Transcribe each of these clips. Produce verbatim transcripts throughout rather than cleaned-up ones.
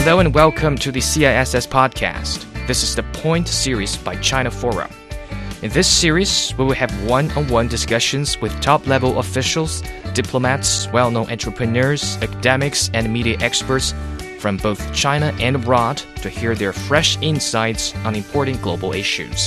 Hello and welcome to the C I S S podcast. This is the Point series by China Forum. In this series, we will have one-on-one discussions with top-level officials, diplomats, well-known entrepreneurs, academics, and media experts from both China and abroad to hear their fresh insights on important global issues.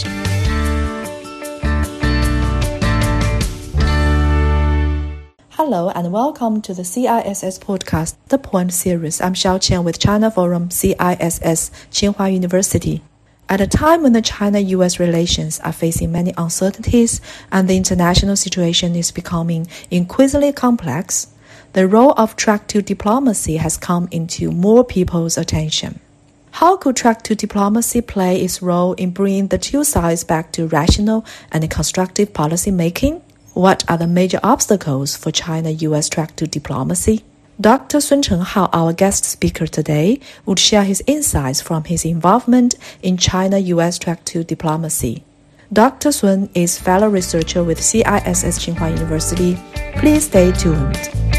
Hello and welcome to the C I S S podcast, The Point series. I'm Xiao Qian with China Forum C I S S Tsinghua University. At a time when the China-U S relations are facing many uncertainties and the international situation is becoming increasingly complex, the role of track two diplomacy has come into more people's attention. How could track two diplomacy play its role in bringing the two sides back to rational and constructive policy making? What are the major obstacles for China-U S track two diplomacy? Doctor Sun Chenghao, our guest speaker today, would share his insights from his involvement in China-U S track two diplomacy. Doctor Sun is fellow researcher with C I S S Tsinghua University. Please stay tuned.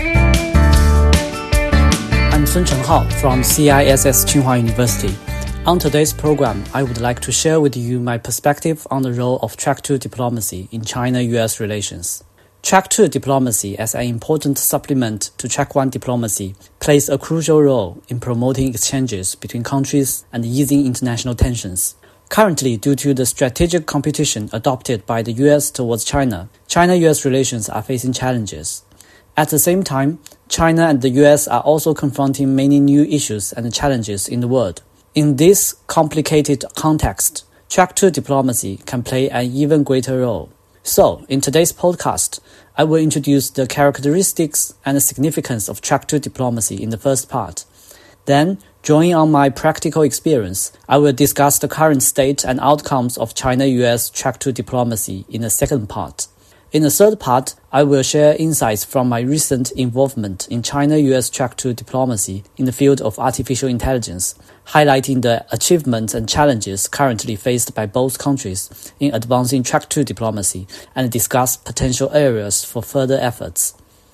I'm Sun Chenghao from C I S S Tsinghua University. On today's program, I would like to share with you my perspective on the role of track two diplomacy in China-U S relations. track two diplomacy, as an important supplement to track one diplomacy, plays a crucial role in promoting exchanges between countries and easing international tensions. Currently, due to the strategic competition adopted by the U S towards China, China-U S relations are facing challenges. At the same time, China and the U S are also confronting many new issues and challenges in the world. In this complicated context, track two diplomacy can play an even greater role. So, in today's podcast, I will introduce the characteristics and the significance of track two diplomacy in the first part. Then, drawing on my practical experience, I will discuss the current state and outcomes of China-U S track two diplomacy in the second part. In the third part, I will share insights from my recent involvement in China-U S track two diplomacy in the field of artificial intelligence, highlighting the achievements and challenges currently faced by both countries in advancing track two diplomacy and discuss potential areas for further efforts.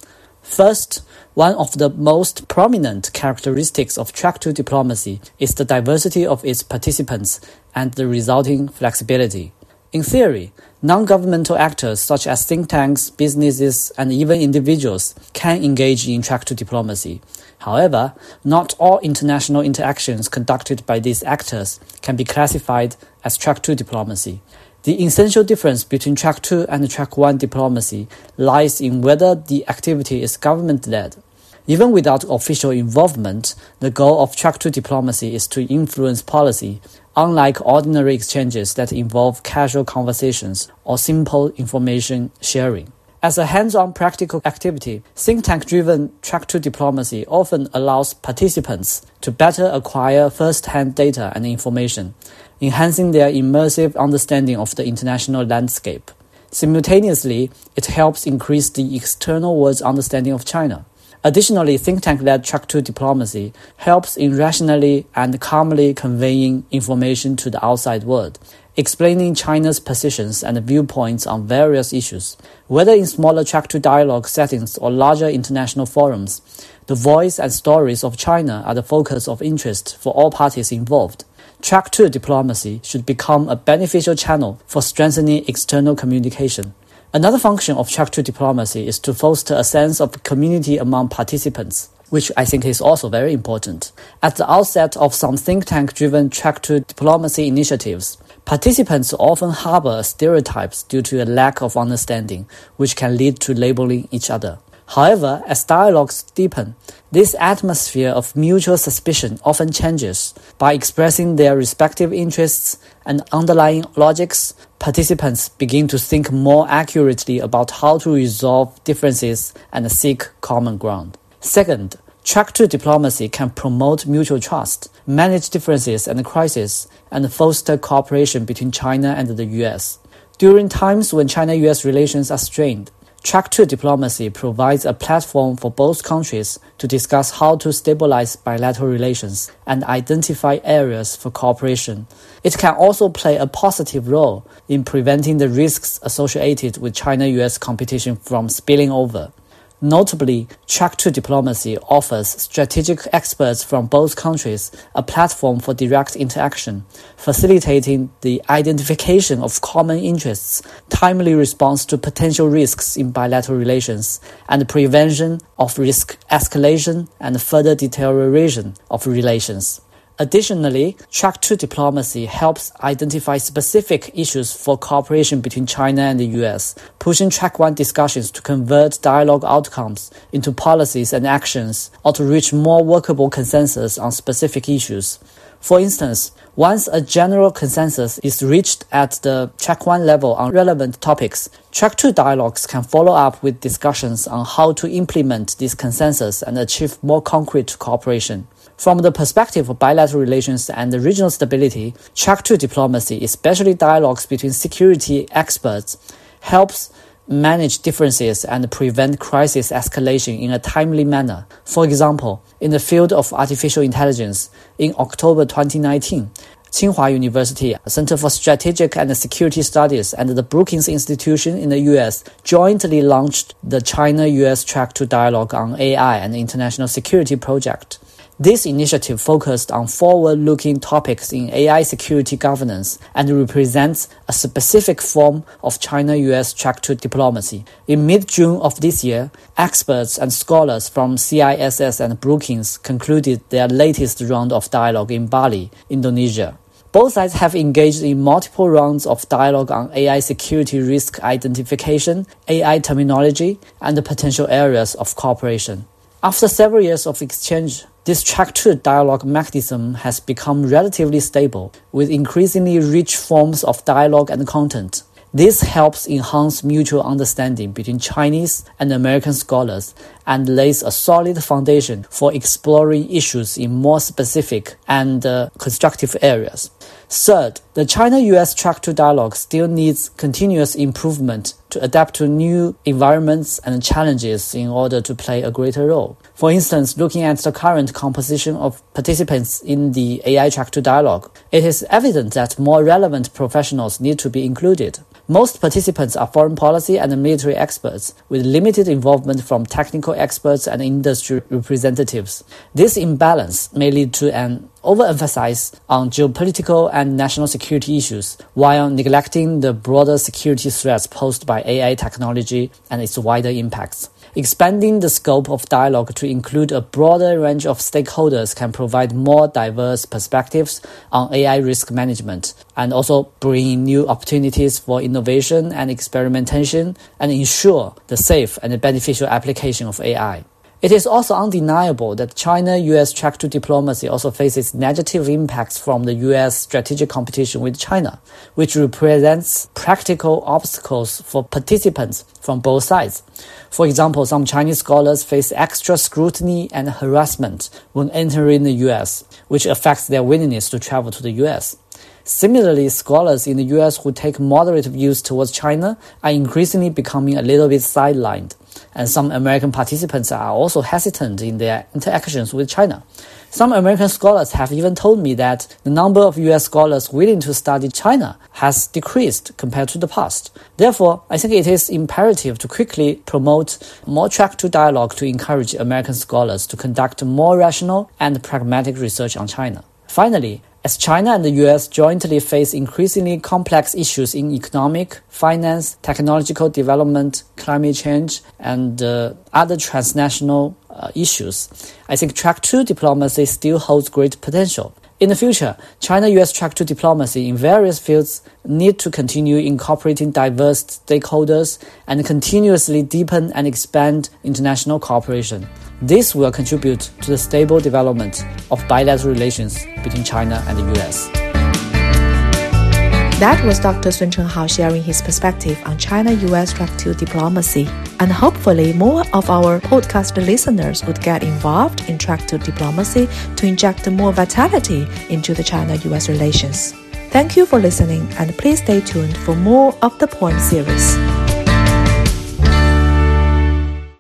First, one of the most prominent characteristics of track two diplomacy is the diversity of its participants and the resulting flexibility. In theory, non-governmental actors such as think tanks, businesses, and even individuals can engage in track two diplomacy. However, not all international interactions conducted by these actors can be classified as track two diplomacy. The essential difference between track two and track one diplomacy lies in whether the activity is government-led. Even without official involvement, the goal of track two diplomacy is to influence policy, unlike ordinary exchanges that involve casual conversations or simple information sharing. As a hands-on practical activity, think tank-driven track two diplomacy often allows participants to better acquire first-hand data and information, enhancing their immersive understanding of the international landscape. Simultaneously, it helps increase the external world's understanding of China. Additionally, think tank-led track two diplomacy helps in rationally and calmly conveying information to the outside world, explaining China's positions and viewpoints on various issues. Whether in smaller track two dialogue settings or larger international forums, the voice and stories of China are the focus of interest for all parties involved. track two diplomacy should become a beneficial channel for strengthening external communication. Another function of track two diplomacy is to foster a sense of community among participants, which I think is also very important. At the outset of some think tank-driven track two diplomacy initiatives, participants often harbor stereotypes due to a lack of understanding, which can lead to labeling each other. However, as dialogues deepen, this atmosphere of mutual suspicion often changes. By expressing their respective interests and underlying logics, participants begin to think more accurately about how to resolve differences and seek common ground. Second, track two diplomacy can promote mutual trust, manage differences and crises, and foster cooperation between China and the U S. During times when China-U S relations are strained, track two diplomacy provides a platform for both countries to discuss how to stabilize bilateral relations and identify areas for cooperation. It can also play a positive role in preventing the risks associated with China-U S competition from spilling over. Notably, Track two Diplomacy offers strategic experts from both countries a platform for direct interaction, facilitating the identification of common interests, timely response to potential risks in bilateral relations, and prevention of risk escalation and further deterioration of relations. Additionally, Track two Diplomacy helps identify specific issues for cooperation between China and the U S, pushing Track one discussions to convert dialogue outcomes into policies and actions or to reach more workable consensus on specific issues. For instance, once a general consensus is reached at the Track one level on relevant topics, Track two dialogues can follow up with discussions on how to implement this consensus and achieve more concrete cooperation. From the perspective of bilateral relations and regional stability, Track two Diplomacy, especially dialogues between security experts, helps manage differences and prevent crisis escalation in a timely manner. For example, in the field of artificial intelligence, in October twenty nineteen, Tsinghua University, Center for Strategic and Security Studies, and the Brookings Institution in the U S jointly launched the China-U S Track two Dialogue on A I and International Security project. This initiative focused on forward-looking topics in A I security governance and represents a specific form of China-U S Track two diplomacy. In mid-June of this year, experts and scholars from C I S S and Brookings concluded their latest round of dialogue in Bali, Indonesia. Both sides have engaged in multiple rounds of dialogue on A I security risk identification, A I terminology, and the potential areas of cooperation. After several years of exchange, this Track two dialogue mechanism has become relatively stable, with increasingly rich forms of dialogue and content. This helps enhance mutual understanding between Chinese and American scholars and lays a solid foundation for exploring issues in more specific and uh, constructive areas. Third, the China-U S Track two dialogue still needs continuous improvement to adapt to new environments and challenges in order to play a greater role. For instance, looking at the current composition of participants in the A I Track two dialogue, it is evident that more relevant professionals need to be included. Most participants are foreign policy and military experts, with limited involvement from technical experts and industry representatives. This imbalance may lead to an overemphasis on geopolitical and national security issues, while neglecting the broader security threats posed by A I technology and its wider impacts. Expanding the scope of dialogue to include a broader range of stakeholders can provide more diverse perspectives on A I risk management and also bring new opportunities for innovation and experimentation and ensure the safe and beneficial application of A I. It is also undeniable that China-U S Track two diplomacy also faces negative impacts from the U S strategic competition with China, which represents practical obstacles for participants from both sides. For example, some Chinese scholars face extra scrutiny and harassment when entering the U S, which affects their willingness to travel to the U S. Similarly, scholars in the U S who take moderate views towards China are increasingly becoming a little bit sidelined, and some American participants are also hesitant in their interactions with China. Some American scholars have even told me that the number of U S scholars willing to study China has decreased compared to the past. Therefore, I think it is imperative to quickly promote more Track two dialogue to encourage American scholars to conduct more rational and pragmatic research on China. Finally, as China and the U S jointly face increasingly complex issues in economic, finance, technological development, climate change, and uh, other transnational uh, issues, I think Track two diplomacy still holds great potential. In the future, China-U S Track two diplomacy in various fields need to continue incorporating diverse stakeholders and continuously deepen and expand international cooperation. This will contribute to the stable development of bilateral relations between China and the U S. That was Doctor Sun Chenghao sharing his perspective on China-U S Track two diplomacy. And hopefully more of our podcast listeners would get involved in Track two diplomacy to inject more vitality into the China-U S relations. Thank you for listening, and please stay tuned for more of the Point series.